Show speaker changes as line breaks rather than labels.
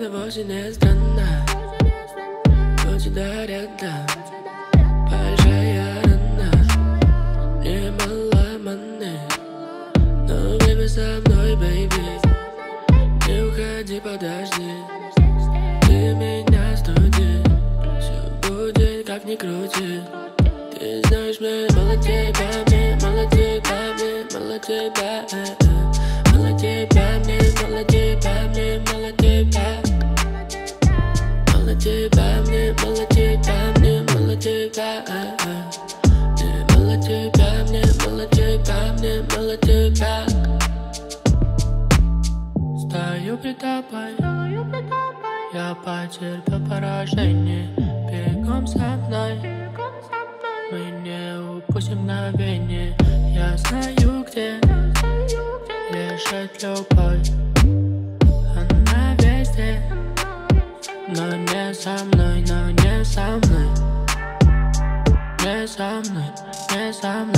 она вовсе не странна. У тебя рядом большая рана, немало маны. Но время со мной, бэйби, не уходи, подожди. Ты меня студи, все будет как ни крути. Ты знаешь, мне мало тебя, мне мало тебя, мне мало тебя, мало тебя, мне мало тебя, мне мало тебя, мало тебя, мне мало тебя, мне мало тебя, мне мало тебя, мне мало тебя, мне мало тебя. Стою пред тобой, я потерпел поражение. Бегом со мной, мы не упустим мгновение. Я знаю, где лежит любовь. Она везде, но не со мной, но не со мной. Не со мной, не со мной.